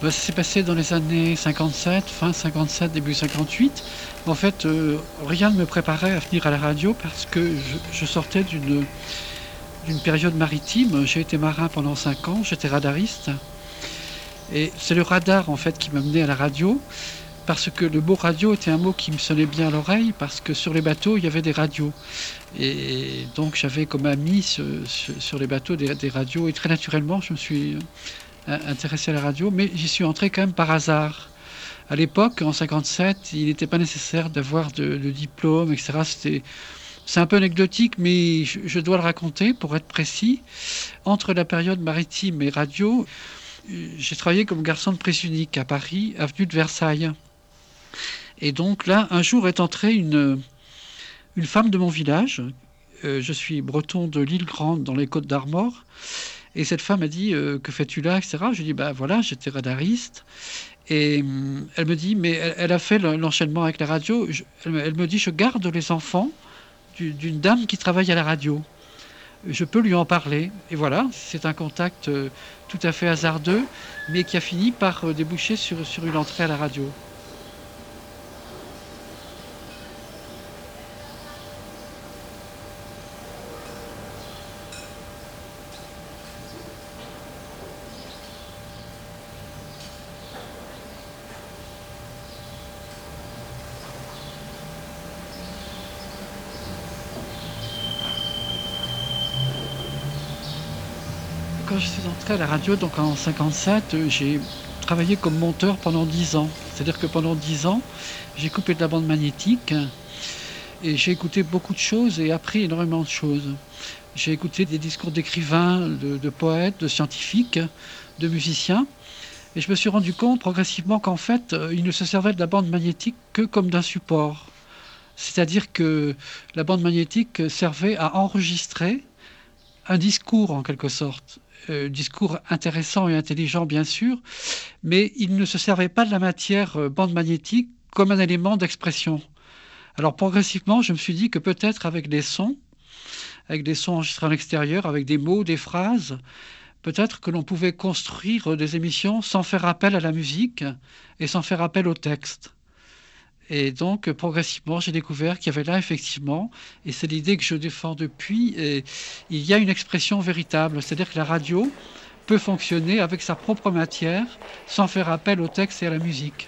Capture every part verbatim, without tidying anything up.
Bah, ça s'est passé dans les années cinquante-sept, fin cinquante-sept, début cinquante-huit. En fait, euh, rien ne me préparait à venir à la radio parce que je, je sortais d'une, d'une période maritime. J'ai été marin pendant cinq ans, j'étais radariste. Et c'est le radar en fait qui m'a mené à la radio, parce que le mot radio était un mot qui me sonnait bien à l'oreille, parce que sur les bateaux, il y avait des radios. Et donc j'avais comme ami ce, ce, sur les bateaux des, des radios, et très naturellement, je me suis euh, intéressé à la radio, mais j'y suis entré quand même par hasard. À l'époque, en cinquante-sept, il n'était pas nécessaire d'avoir de, de diplôme, et cetera. C'était, c'est un peu anecdotique, mais je, je dois le raconter pour être précis. Entre la période maritime et radio, j'ai travaillé comme garçon de prise unique à Paris, avenue de Versailles. Et donc là, un jour est entrée une, une femme de mon village. Euh, je suis breton de l'île Grande, dans les Côtes d'Armor. Et cette femme a dit euh, que fais-tu là, et cetera. Je lui ai dit bah voilà, j'étais radariste. Et euh, elle me dit mais elle, elle a fait l'enchaînement avec la radio. Je, elle, elle me dit je garde les enfants du, d'une dame qui travaille à la radio. Je peux lui en parler. Et voilà, c'est un contact euh, tout à fait hasardeux, mais qui a fini par euh, déboucher sur, sur une entrée à la radio. Quand je suis entré à la radio, donc en cinquante-sept, euh, j'ai travaillé comme monteur pendant dix ans. C'est-à-dire que pendant dix ans, j'ai coupé de la bande magnétique et j'ai écouté beaucoup de choses et appris énormément de choses. J'ai écouté des discours d'écrivains, de, de poètes, de scientifiques, de musiciens. Et je me suis rendu compte progressivement qu'en fait, euh, ils ne se servaient de la bande magnétique que comme d'un support. C'est-à-dire que la bande magnétique servait à enregistrer un discours en quelque sorte. Euh, discours intéressant et intelligent bien sûr, mais il ne se servait pas de la matière euh, bande magnétique comme un élément d'expression. Alors progressivement, je me suis dit que peut-être avec des sons, avec des sons enregistrés en extérieur, avec des mots, des phrases, peut-être que l'on pouvait construire des émissions sans faire appel à la musique et sans faire appel au texte. Et donc, progressivement, j'ai découvert qu'il y avait là, effectivement, et c'est l'idée que je défends depuis, et il y a une expression véritable. C'est-à-dire que la radio peut fonctionner avec sa propre matière, sans faire appel au texte et à la musique.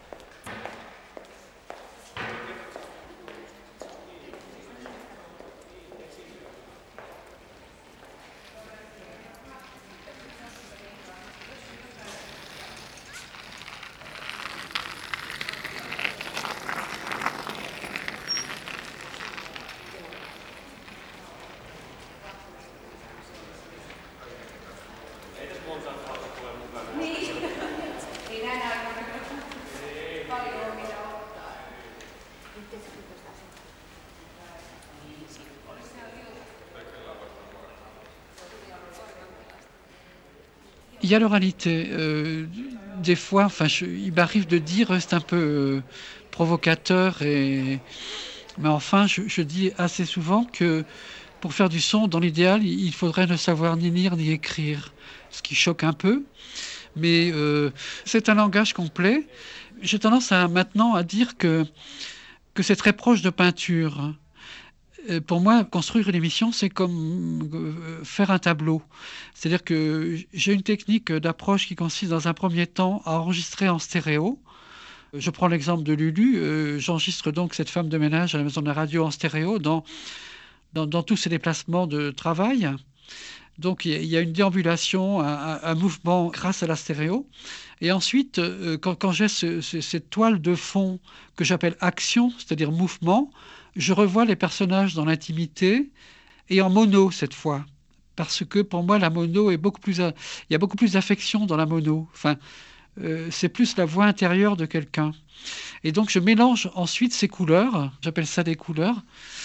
Il y a l'oralité. Euh, des fois, enfin, je, il m'arrive de dire, c'est un peu euh, provocateur, et, mais enfin, je, je dis assez souvent que pour faire du son, dans l'idéal, il faudrait ne savoir ni lire ni écrire, ce qui choque un peu. Mais euh, c'est un langage complet. J'ai tendance à, maintenant à dire que, que c'est très proche de peinture. Euh, Pour moi, construire une émission, c'est comme euh, faire un tableau. C'est-à-dire que j'ai une technique d'approche qui consiste dans un premier temps à enregistrer en stéréo. Je prends l'exemple de Lulu. Euh, j'enregistre donc cette femme de ménage à la maison de la radio en stéréo dans, dans, dans tous ses déplacements de travail. Donc il y a une déambulation, un, un mouvement grâce à la stéréo. Et ensuite, euh, quand, quand j'ai ce, ce, cette toile de fond que j'appelle action, c'est-à-dire mouvement, je revois les personnages dans l'intimité et en mono cette fois. Parce que pour moi, la mono est beaucoup plus... Il y a beaucoup plus d'affection dans la mono. Enfin, euh, c'est plus la voix intérieure de quelqu'un. Et donc je mélange ensuite ces couleurs, j'appelle ça des couleurs,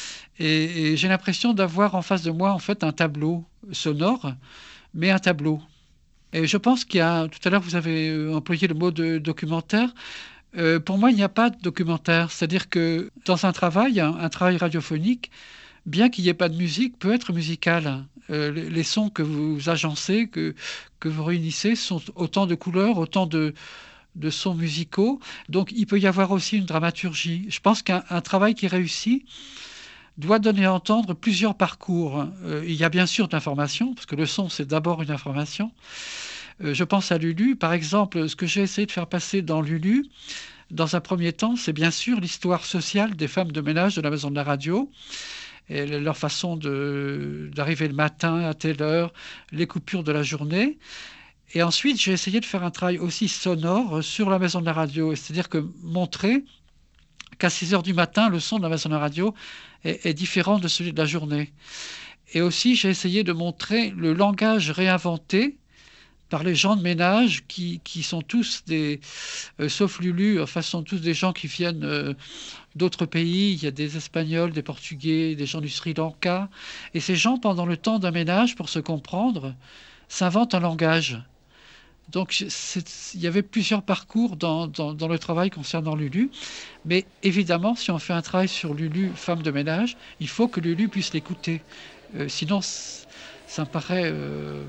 et, et j'ai l'impression d'avoir en face de moi en fait un tableau sonore, mais un tableau. Et je pense qu'il y a, tout à l'heure vous avez euh, employé le mot de documentaire. Euh, pour moi, il n'y a pas de documentaire. C'est-à-dire que dans un travail, un, un travail radiophonique, bien qu'il n'y ait pas de musique, peut être musical. Euh, les, les sons que vous agencez, que, que vous réunissez, sont autant de couleurs, autant de, de sons musicaux. Donc il peut y avoir aussi une dramaturgie. Je pense qu'un un travail qui réussit doit donner à entendre plusieurs parcours. Euh, il y a bien sûr de l'information, parce que le son, c'est d'abord une information. Euh, je pense à Lulu. Par exemple, ce que j'ai essayé de faire passer dans Lulu, dans un premier temps, c'est bien sûr l'histoire sociale des femmes de ménage de la maison de la radio, et leur façon de, d'arriver le matin à telle heure, les coupures de la journée. Et ensuite, j'ai essayé de faire un travail aussi sonore sur la maison de la radio, c'est-à-dire que montrer qu'à six heures du matin, le son de la maison de la radio est, est différent de celui de la journée. Et aussi, j'ai essayé de montrer le langage réinventé par les gens de ménage qui, qui sont tous des, euh, sauf Lulu, enfin, sont tous des gens qui viennent euh, d'autres pays. Il y a des Espagnols, des Portugais, des gens du Sri Lanka. Et ces gens, pendant le temps d'un ménage, pour se comprendre, s'inventent un langage. Donc, c'est- il y avait plusieurs parcours dans, dans- dans le travail concernant Lulu. Mais évidemment, si on fait un travail sur Lulu, femme de ménage, il faut que Lulu puisse l'écouter. Euh, sinon, c- ça me paraît euh,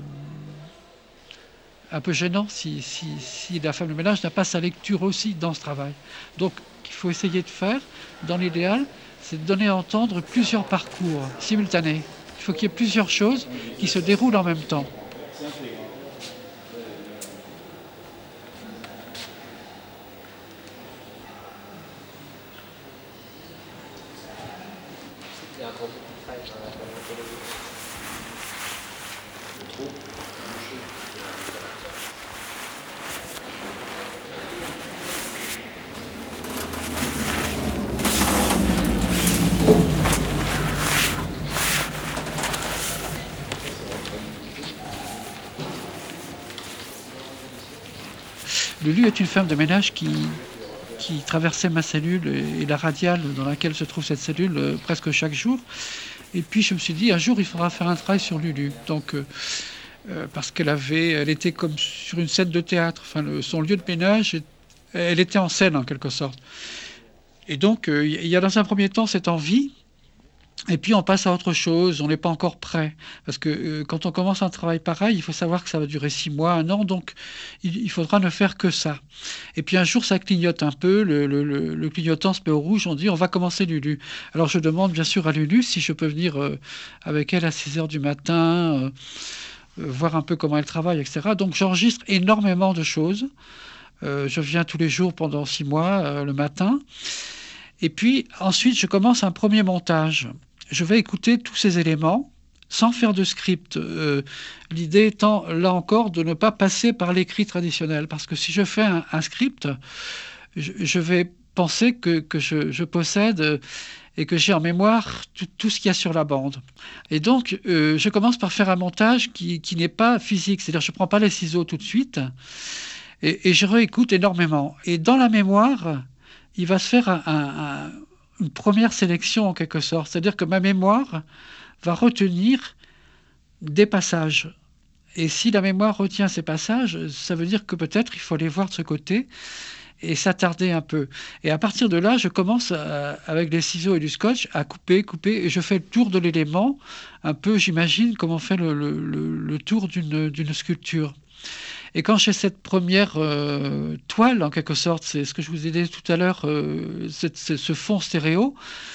un peu gênant si, si- si la femme de ménage n'a pas sa lecture aussi dans ce travail. Donc, il faut essayer de faire, dans l'idéal, c'est de donner à entendre plusieurs parcours simultanés. Il faut qu'il y ait plusieurs choses qui se déroulent en même temps. Lulu est une femme de ménage qui, qui traversait ma cellule et, et la radiale dans laquelle se trouve cette cellule euh, presque chaque jour. Et puis je me suis dit, un jour, il faudra faire un travail sur Lulu. Donc, euh, euh, parce qu'elle avait, elle était comme sur une scène de théâtre. Enfin, le- son lieu de ménage, est- elle était en scène en quelque sorte. Et donc, euh, il y a dans un premier temps cette envie. Et puis on passe à autre chose, on n'est pas encore prêt. Parce que euh, quand on commence un travail pareil, il faut savoir que ça va durer six mois, un an, donc il, il faudra ne faire que ça. Et puis un jour, ça clignote un peu, le, le- le- le clignotant se met au rouge, on dit on va commencer Lulu. Alors je demande bien sûr à Lulu si je peux venir euh, avec elle à six heures du matin, euh, euh, voir un peu comment elle travaille, et cetera. Donc j'enregistre énormément de choses. Euh, je viens tous les jours pendant six mois, euh, le matin. Et puis ensuite, je commence un premier montage. Je vais écouter tous ces éléments sans faire de script. Euh, L'idée étant, là encore, de ne pas passer par l'écrit traditionnel. Parce que si je fais un, un script, je, je vais penser que, que je, je possède euh, et que j'ai en mémoire tout, tout ce qu'il y a sur la bande. Et donc, euh, je commence par faire un montage qui, qui n'est pas physique. C'est-à-dire, je ne prends pas les ciseaux tout de suite et, et je réécoute énormément. Et dans la mémoire, il va se faire un- un- un- une première sélection en quelque sorte. C'est-à-dire que ma mémoire va retenir des passages. Et si la mémoire retient ces passages, ça veut dire que peut-être il faut les voir de ce côté et s'attarder un peu. Et à partir de là, je commence à- avec des ciseaux et du scotch à couper, couper, et je fais le tour de l'élément, un peu, j'imagine, comme on fait le, le- le- le tour d'une d'une sculpture. Et quand j'ai cette première euh, toile, en quelque sorte, c'est ce que je vous ai dit tout à l'heure, euh, cette- ce ce fond stéréo,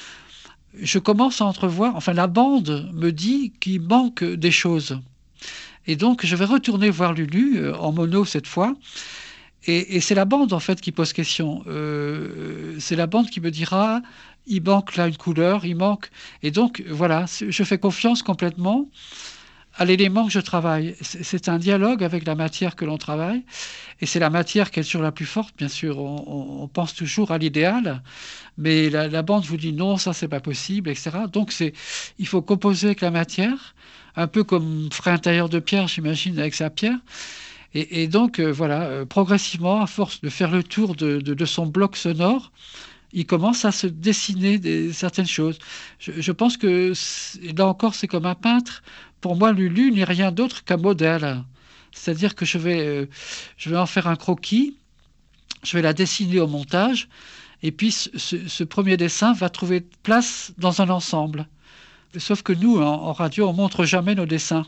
je commence à entrevoir, enfin la bande me dit qu'il manque des choses. Et donc je vais retourner voir Lulu, euh, en mono cette fois, et, et c'est la bande en fait qui pose question. Euh, c'est la bande qui me dira, il manque là une couleur, il manque... Et donc voilà, c'est- je fais confiance complètement à l'élément que je travaille. C'est c'est un dialogue avec la matière que l'on travaille, et c'est la matière qui est toujours la plus forte, bien sûr. On, on- on pense toujours à l'idéal, mais la, la bande vous dit non, ça c'est pas possible, et cetera. Donc c'est, il faut composer avec la matière, un peu comme ferait un tailleur de pierre, j'imagine, avec sa pierre. Et, et donc euh, voilà, euh, progressivement, à force de faire le tour de, de- de son bloc sonore, il commence à se dessiner des, certaines choses. Je, je pense que c'est- là encore, c'est comme un peintre. Pour moi, Lulu n'est rien d'autre qu'un modèle. C'est-à-dire que je vais, euh, je vais en faire un croquis, je vais la dessiner au montage, et puis ce, ce- ce premier dessin va trouver place dans un ensemble. Sauf que nous, en, en radio, on montre jamais nos dessins.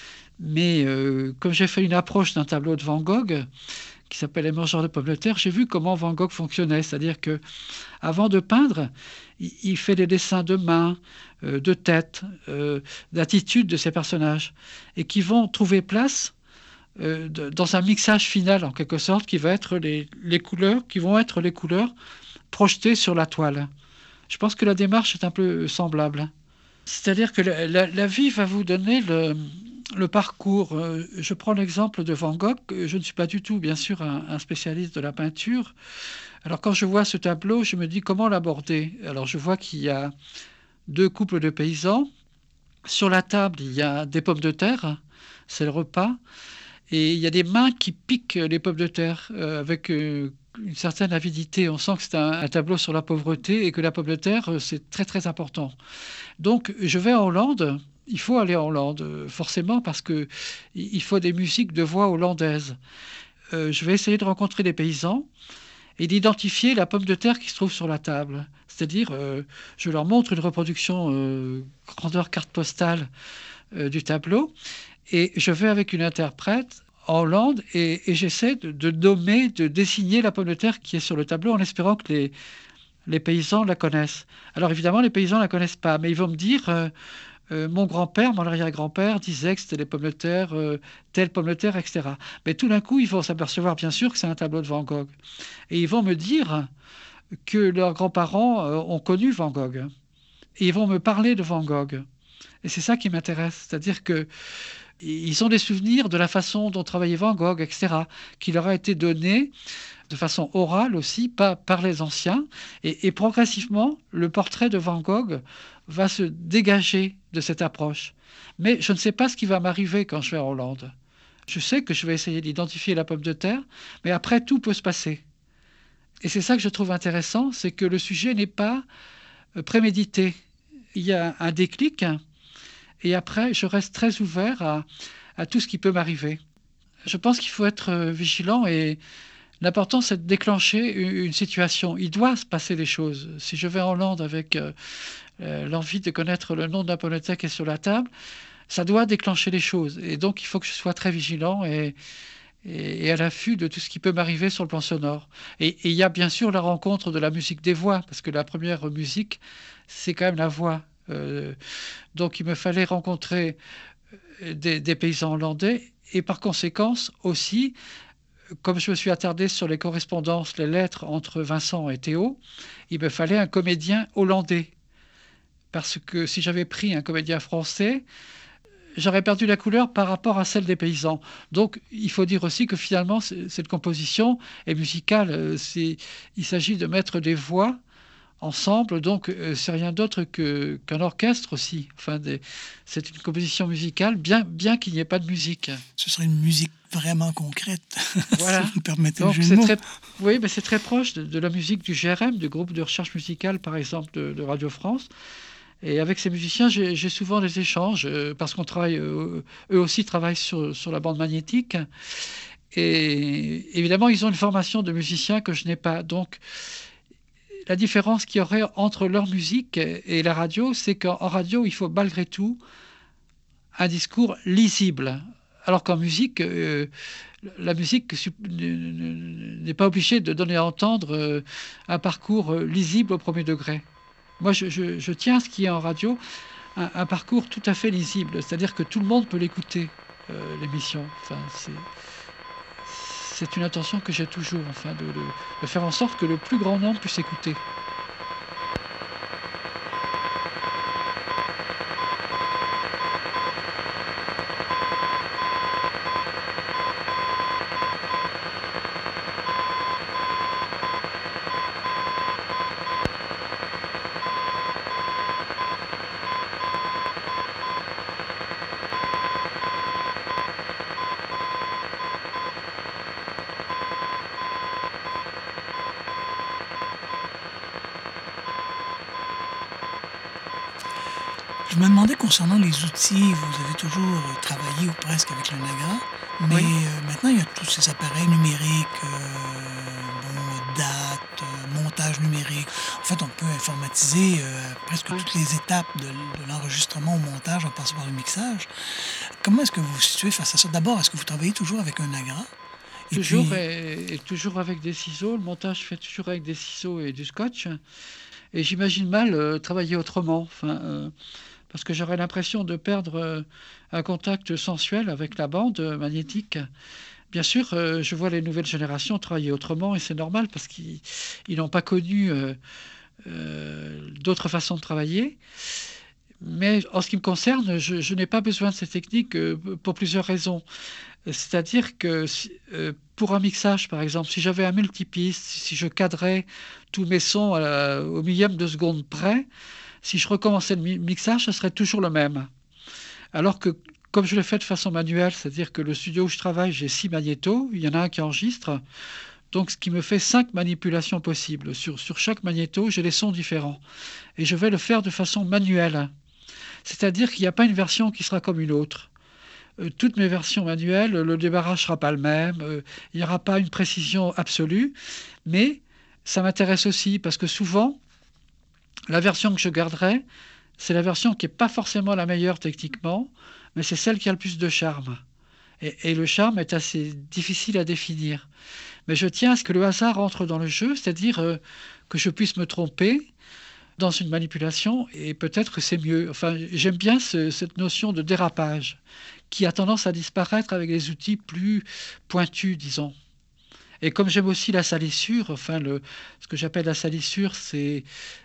Mais euh, comme j'ai fait une approche d'un tableau de Van Gogh qui s'appelle Les mangeurs de pommes de terre, j'ai vu comment Van Gogh fonctionnait. C'est-à-dire que avant de peindre, il, il fait des dessins de mains, euh, de tête, euh, d'attitude de ces personnages, et qui vont trouver place euh, de, dans un mixage final, en quelque sorte, qui va être les, les couleurs, qui vont être les couleurs projetées sur la toile. Je pense que la démarche est un peu semblable. C'est-à-dire que la, la, la vie va vous donner le, le parcours. Je prends l'exemple de Van Gogh. Je ne suis pas du tout, bien sûr, un, un spécialiste de la peinture. Alors quand je vois ce tableau, je me dis comment l'aborder. Alors je vois qu'il y a deux couples de paysans. Sur la table, il y a des pommes de terre, c'est le repas. Et il y a des mains qui piquent les pommes de terre euh, avec euh, une certaine avidité. On sent que c'est un, un tableau sur la pauvreté et que la pomme de terre, euh, c'est très très important. Donc je vais en Hollande. Il faut aller en Hollande, euh, forcément, parce qu'il faut des musiques de voix hollandaises. Euh, je vais essayer de rencontrer des paysans et d'identifier la pomme de terre qui se trouve sur la table. C'est-à-dire, euh, je leur montre une reproduction euh, grandeur carte postale euh, du tableau, et je vais avec une interprète en Hollande et, et j'essaie de, de nommer, de dessiner la pomme de terre qui est sur le tableau en espérant que les, les paysans la connaissent. Alors évidemment, les paysans ne la connaissent pas, mais ils vont me dire euh, euh, mon grand-père, mon arrière-grand-père disait que c'était les pommes de terre, euh, telle pomme de terre, et cetera. Mais tout d'un coup, ils vont s'apercevoir bien sûr que c'est un tableau de Van Gogh. Et ils vont me dire que leurs grands-parents euh, ont connu Van Gogh. Et ils vont me parler de Van Gogh. Et c'est ça qui m'intéresse. C'est-à-dire que ils ont des souvenirs de la façon dont travaillait Van Gogh, et cetera, qui leur a été donné de façon orale aussi par, par les anciens. Et, et progressivement, le portrait de Van Gogh va se dégager de cette approche. Mais je ne sais pas ce qui va m'arriver quand je vais en Hollande. Je sais que je vais essayer d'identifier la pomme de terre, mais après, tout peut se passer. Et c'est ça que je trouve intéressant, c'est que le sujet n'est pas prémédité. Il y a un déclic, et après, je reste très ouvert à, à tout ce qui peut m'arriver. Je pense qu'il faut être vigilant et l'important, c'est de déclencher une situation. Il doit se passer des choses. Si je vais en Hollande avec euh, l'envie de connaître le nom de la pomme de terre qui est sur la table, ça doit déclencher des choses. Et donc, il faut que je sois très vigilant et, et, et à l'affût de tout ce qui peut m'arriver sur le plan sonore. Et, et il y a bien sûr la rencontre de la musique des voix, parce que la première musique, c'est quand même la voix. Euh, donc, il me fallait rencontrer des, des paysans hollandais et par conséquence aussi, comme je me suis attardé sur les correspondances, les lettres entre Vincent et Théo, il me fallait un comédien hollandais. Parce que si j'avais pris un comédien français, j'aurais perdu la couleur par rapport à celle des paysans. Donc il faut dire aussi que finalement, cette composition est musicale. C'est, il s'agit de mettre des voix ensemble, donc euh, c'est rien d'autre que, qu'un orchestre aussi. Enfin, des, c'est une composition musicale, bien, bien qu'il n'y ait pas de musique. Ce serait une musique vraiment concrète, voilà. si vous me permettez donc, le jeu c'est de mots. très, oui, mais c'est très proche de, de la musique du G R M, du groupe de recherche musicale, par exemple, de, de Radio France. Et avec ces musiciens, j'ai, j'ai souvent des échanges, euh, parce qu'on travaille, euh, eux aussi travaillent sur, sur la bande magnétique. Et évidemment, ils ont une formation de musiciens que je n'ai pas. Donc, la différence qu'il y aurait entre leur musique et la radio, c'est qu'en radio, il faut malgré tout un discours lisible. Alors qu'en musique, euh, la musique n'est pas obligée de donner à entendre euh, un parcours lisible au premier degré. Moi, je, je, je tiens à ce qui est en radio, un, un parcours tout à fait lisible. C'est-à-dire que tout le monde peut l'écouter, euh, l'émission. Enfin, c'est... C'est une intention que j'ai toujours, enfin, de, de, de faire en sorte que le plus grand nombre puisse écouter. Je me demandais concernant les outils, vous avez toujours travaillé ou presque avec le Nagra, mais oui. euh, maintenant il y a tous ces appareils numériques, euh, bon, date, euh, montage montage numérique. En fait, on peut informatiser euh, presque Ouais. toutes les étapes de, de l'enregistrement au montage en passant par le mixage. Comment est-ce que vous vous situez face à ça? D'abord, est-ce que vous travaillez toujours avec un Nagra? Et Toujours puis, et, et toujours avec des ciseaux. Le montage fait toujours avec des ciseaux et du scotch. Et j'imagine mal euh, travailler autrement. Enfin, euh, parce que j'aurais l'impression de perdre euh, un contact sensuel avec la bande euh, magnétique. Bien sûr, euh, je vois les nouvelles générations travailler autrement et c'est normal parce qu'ils ils n'ont pas connu euh, euh, d'autres façons de travailler. Mais en ce qui me concerne, je, je n'ai pas besoin de ces techniques euh, pour plusieurs raisons. C'est-à-dire que si- euh, pour un mixage, par exemple, si j'avais un multipiste, si je cadrais tous mes sons à la- au millième de seconde près, si je recommençais le mi- mixage, ça serait toujours le même. Alors que comme je le fais de façon manuelle, c'est-à-dire que le studio où je travaille, j'ai six magnétos, il y en a un qui enregistre, donc ce qui me fait cinq manipulations possibles. Sur, sur chaque magnéto, j'ai des sons différents. Et je vais le faire de façon manuelle. C'est-à-dire qu'il n'y a pas une version qui sera comme une autre. Euh, toutes mes versions manuelles, le débarrage ne sera pas le même, euh, il n'y aura pas une précision absolue, mais ça m'intéresse aussi parce que souvent, la version que je garderai, c'est la version qui n'est pas forcément la meilleure techniquement, mais c'est celle qui a le plus de charme. Et, et le charme est assez difficile à définir. Mais je tiens à ce que le hasard entre dans le jeu, c'est-à-dire euh, que je puisse me tromper dans une manipulation et peut-être que c'est mieux. Enfin, j'aime bien ce- cette notion de dérapage qui a tendance à disparaître avec les outils plus pointus, disons. Et comme j'aime aussi la salissure, enfin, le, ce que j'appelle la salissure, c'est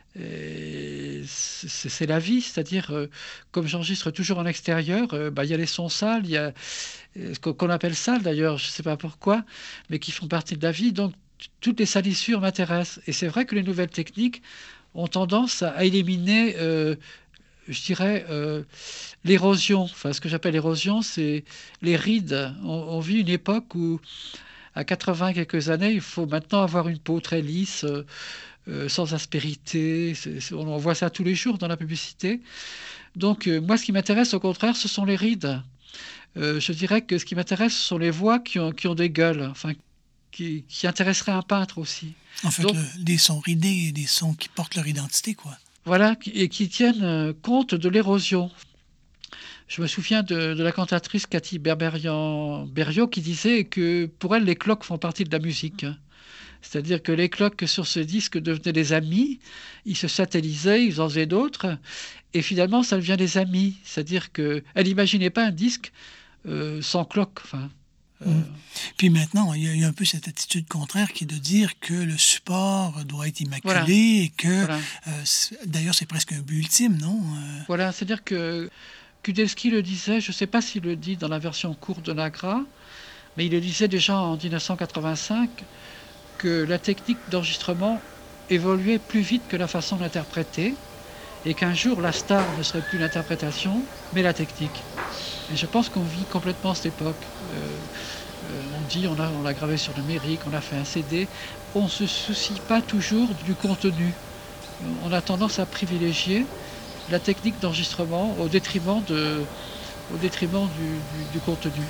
euh, c'est c'est la vie, c'est-à-dire, euh, comme j'enregistre toujours en extérieur, euh, bah, il y a les sons sales, il y a euh, ce qu'on qu'on appelle sales d'ailleurs, je ne sais pas pourquoi, mais qui font partie de la vie. Donc, t- toutes les salissures m'intéressent. Et c'est vrai que les nouvelles techniques ont tendance à, à éliminer, euh, je dirais, euh, l'érosion. Enfin, ce que j'appelle l'érosion, c'est les rides. On, on vit une époque où, à quatre-vingts quelques années, il faut maintenant avoir une peau très lisse, euh, euh, sans aspérité. C'est- c'est- on voit ça tous les jours dans la publicité. Donc, euh, moi, ce qui m'intéresse, au contraire, ce sont les rides. Euh, je dirais que ce qui m'intéresse, ce sont les voix qui ont, qui ont des gueules, enfin, qui, qui intéresseraient un peintre aussi. en fait, Donc, le, des sons ridés et des sons qui portent leur identité, quoi. voilà, qui- et qui tiennent euh, compte de l'érosion. Je me souviens de, de la cantatrice Cathy Berberian-Berriot qui disait que pour elle, les cloques font partie de la musique. C'est-à-dire que les cloques sur ce disque devenaient des amis, ils se satellisaient, ils en faisaient d'autres, et finalement, ça devient des amis. C'est-à-dire qu'elle n'imaginait pas un disque euh, sans cloque. Enfin, Mm. euh, Puis maintenant, il y, a, il y a un peu cette attitude contraire qui est de dire que le support doit être voilà, immaculé et que, voilà, euh, c'est- d'ailleurs, c'est presque un but ultime, non? Euh, voilà. C'est-à-dire que Kudelski le disait, je ne sais pas s'il le dit dans la version courte de Nagra, mais il le disait déjà en mille neuf cent quatre-vingt-cinq que la technique d'enregistrement évoluait plus vite que la façon d'interpréter et qu'un jour la star ne serait plus l'interprétation, mais la technique. Et je pense qu'on vit complètement cette époque. Euh, euh, on dit on a, on l'a gravé sur numérique, on a fait un C D. On ne se soucie pas toujours du contenu. On a tendance à privilégier la technique d'enregistrement au détriment, de, au détriment du, du, du contenu.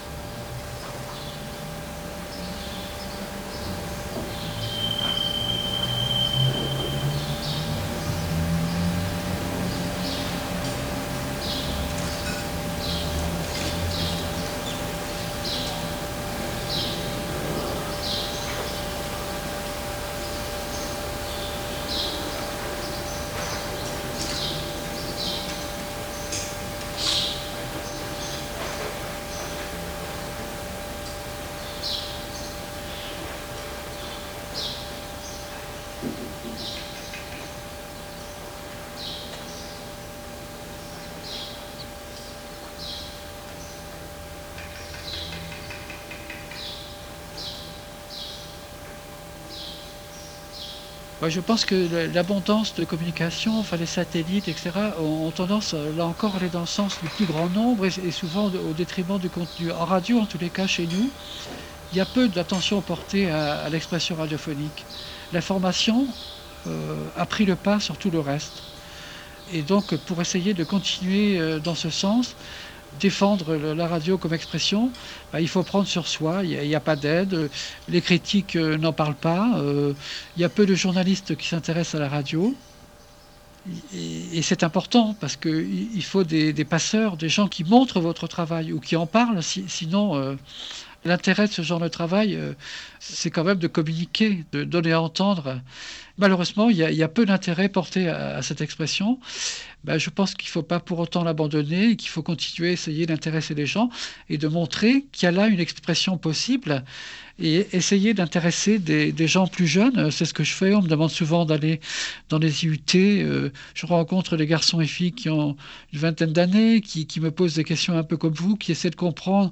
Ouais, je pense que l'abondance de communication, enfin les satellites, et cetera, ont, ont tendance, euh, là encore, à aller dans le sens du plus grand nombre et, et souvent au, au détriment du contenu. En radio, en tous les cas, chez nous, il y a peu d'attention portée à, à l'expression radiophonique. L'information euh, a pris le pas sur tout le reste. Et donc, pour essayer de continuer euh, dans ce sens, défendre la radio comme expression, bah, il faut prendre sur soi, il n'y a, a pas d'aide, les critiques euh, n'en parlent pas, euh, il y a peu de journalistes qui s'intéressent à la radio. Et, et c'est important parce qu'il faut des, des passeurs, des gens qui montrent votre travail ou qui en parlent, si, sinon euh, l'intérêt de ce genre de travail, euh, c'est quand même de communiquer, de donner à entendre. Malheureusement, il y a, il y a peu d'intérêt porté à, à cette expression. Ben, je pense qu'il ne faut pas pour autant l'abandonner et qu'il faut continuer à essayer d'intéresser les gens et de montrer qu'il y a là une expression possible et essayer d'intéresser des, des gens plus jeunes. C'est ce que je fais. On me demande souvent d'aller dans les I U T. Euh, je rencontre des garçons et filles qui ont une vingtaine d'années, qui, qui me posent des questions un peu comme vous, qui essaient de comprendre,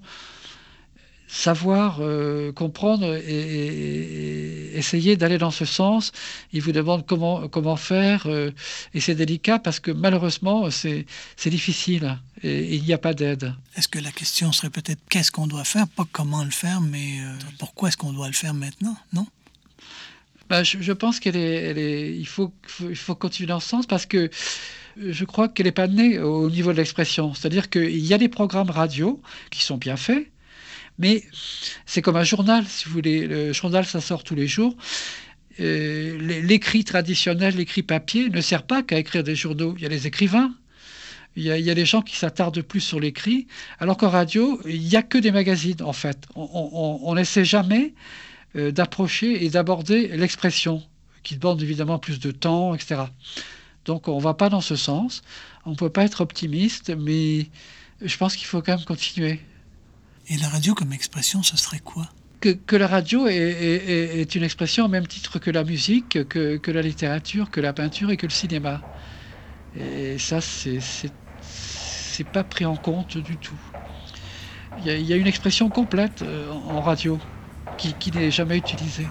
savoir, euh, comprendre et, et, et essayer d'aller dans ce sens. Ils vous demandent comment, comment faire euh, et c'est délicat parce que malheureusement c'est, c'est difficile et, et il n'y a pas d'aide. Est-ce que la question serait peut-être qu'est-ce qu'on doit faire, pas comment le faire, mais euh, pourquoi est-ce qu'on doit le faire maintenant, non? Ben, je, je pense qu'elle est, elle est, il faut, il faut continuer dans ce sens parce que je crois qu'elle n'est pas née au niveau de l'expression. C'est-à-dire qu'il y a des programmes radio qui sont bien faits, mais c'est comme un journal, si vous voulez. Le journal, ça sort tous les jours. Euh, l'écrit traditionnel, l'écrit papier, ne sert pas qu'à écrire des journaux. Il y a les écrivains, il y a, il y a des gens qui s'attardent plus sur l'écrit, alors qu'en radio, il n'y a que des magazines, en fait. On n'essaie jamais euh, d'approcher et d'aborder l'expression, qui demande évidemment plus de temps, et cetera. Donc on ne va pas dans ce sens. On ne peut pas être optimiste, mais je pense qu'il faut quand même continuer. Et la radio comme expression, ce serait quoi? Que, que la radio est, est, est une expression au même titre que la musique, que, que la littérature, que la peinture et que le cinéma. Et ça, c'est, c'est, c'est pas pris en compte du tout. Il y a, il y a une expression complète en radio qui, qui n'est jamais utilisée.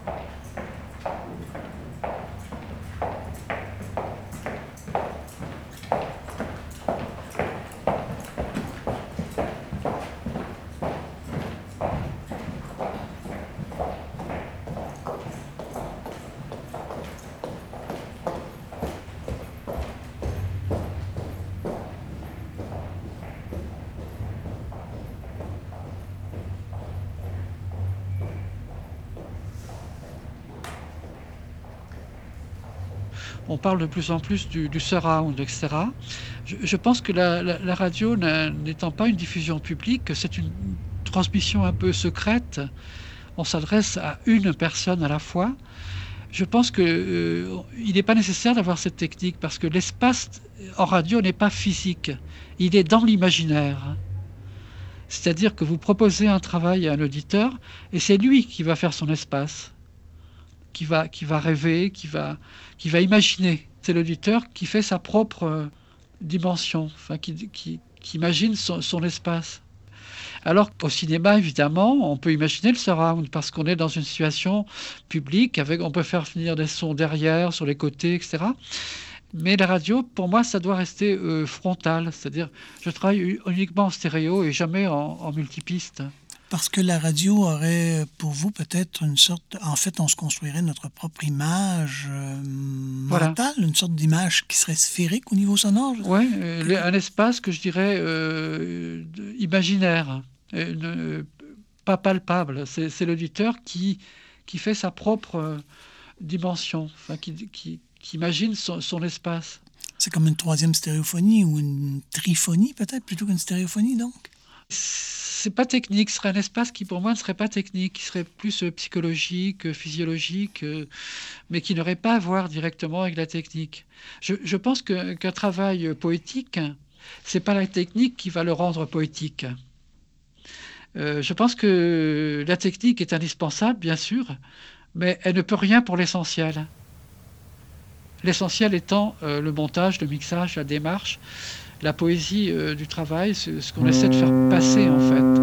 On parle de plus en plus du, du surround, et cetera. Je, je pense que la, la, la radio, n'étant pas une diffusion publique, c'est une transmission un peu secrète. On s'adresse à une personne à la fois. Je pense qu'il euh, n'est pas nécessaire d'avoir cette technique parce que l'espace en radio n'est pas physique. Il est dans l'imaginaire. C'est-à-dire que vous proposez un travail à un auditeur et c'est lui qui va faire son espace. Qui va, qui va rêver, qui va, qui va imaginer. C'est l'auditeur qui fait sa propre euh, dimension, enfin, qui, qui, qui imagine son, son espace. Alors qu'au cinéma, évidemment, on peut imaginer le surround parce qu'on est dans une situation publique, avec, on peut faire venir des sons derrière, sur les côtés, et cetera. Mais la radio, pour moi, ça doit rester euh, frontal, c'est-à-dire je travaille uniquement en stéréo et jamais en, en multipiste. Parce que la radio aurait pour vous peut-être une sorte... En fait, on se construirait notre propre image euh, mentale, voilà. Une sorte d'image qui serait sphérique au niveau sonore. Oui, euh, un espace que je dirais euh, imaginaire, euh, pas palpable. C'est, c'est l'auditeur qui, qui fait sa propre euh, dimension, enfin, qui, qui, qui imagine son, son espace. C'est comme une troisième stéréophonie ou une triphonie peut-être, plutôt qu'une stéréophonie donc? C'est pas technique, ce serait un espace qui pour moi ne serait pas technique, qui serait plus euh, psychologique, euh, physiologique, euh, mais qui n'aurait pas à voir directement avec la technique. Je, je pense que, qu'un travail poétique, c'est pas la technique qui va le rendre poétique. Euh, je pense que la technique est indispensable, bien sûr, mais elle ne peut rien pour l'essentiel. L'essentiel étant euh, le montage, le mixage, la démarche. La poésie euh, du travail, c'est ce qu'on essaie de faire passer en fait.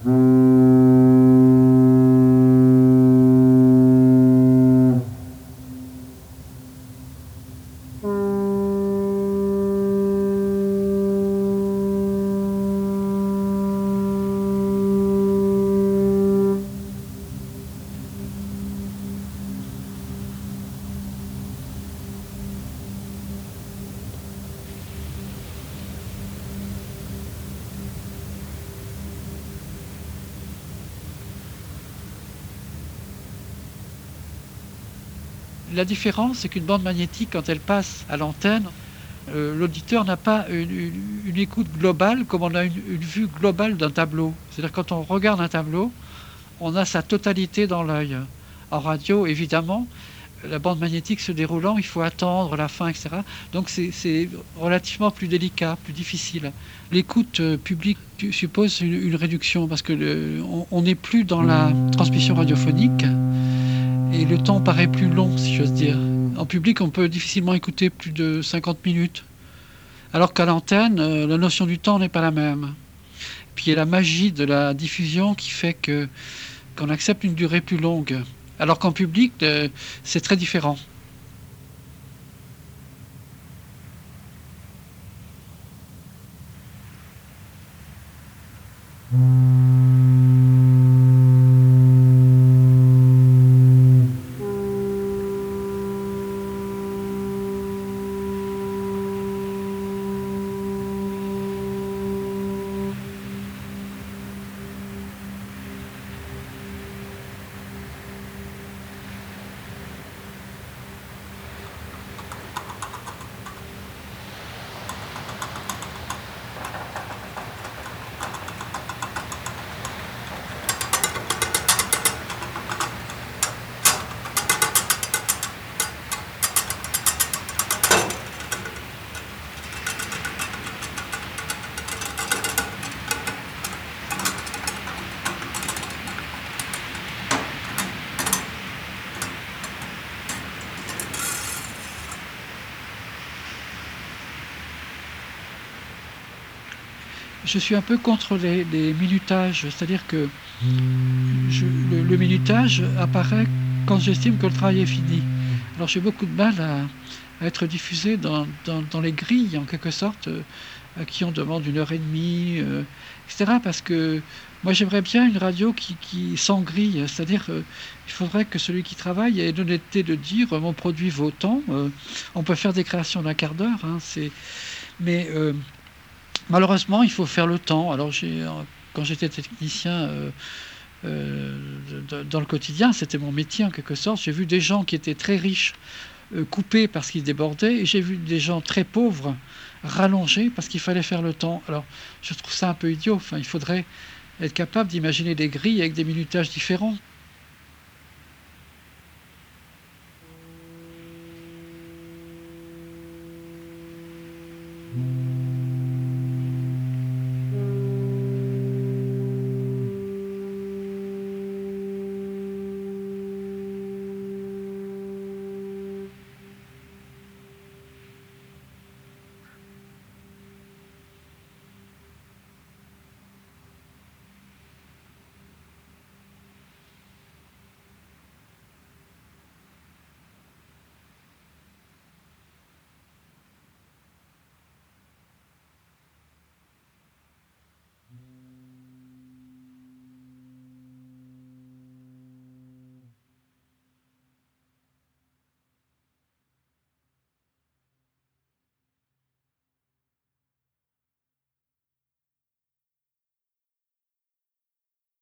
La différence, c'est qu'une bande magnétique, quand elle passe à l'antenne, euh, l'auditeur n'a pas une, une, une écoute globale comme on a une, une vue globale d'un tableau. C'est-à-dire quand on regarde un tableau, on a sa totalité dans l'œil. En radio, évidemment, la bande magnétique se déroulant, il faut attendre la fin, et cetera. Donc c'est relativement plus délicat, plus difficile. L'écoute euh, publique suppose une, une réduction parce que on n'est plus dans la transmission radiophonique. Et le temps paraît plus long, si j'ose dire. En public, on peut difficilement écouter plus de cinquante minutes. Alors qu'à l'antenne, euh, la notion du temps n'est pas la même. Puis il y a la magie de la diffusion qui fait que qu'on accepte une durée plus longue. Alors qu'en public, euh, c'est très différent. Je suis un peu contre les, les minutages, c'est-à-dire que je, le, le minutage apparaît quand j'estime que le travail est fini. Alors j'ai beaucoup de mal à, à être diffusé dans, dans, dans les grilles, en quelque sorte, euh, à qui on demande une heure et demie, euh, et cetera. Parce que moi j'aimerais bien une radio qui, qui sans grille, c'est-à-dire euh, il faudrait que celui qui travaille ait l'honnêteté de dire euh, mon produit vaut tant. Euh, on peut faire des créations d'un quart d'heure, hein, c'est... mais euh, malheureusement, il faut faire le temps. Alors, quand j'étais technicien euh, euh, de, dans le quotidien, c'était mon métier en quelque sorte. J'ai vu des gens qui étaient très riches euh, coupés parce qu'ils débordaient, et j'ai vu des gens très pauvres rallongés parce qu'il fallait faire le temps. Alors, je trouve ça un peu idiot. Enfin, il faudrait être capable d'imaginer des grilles avec des minutages différents.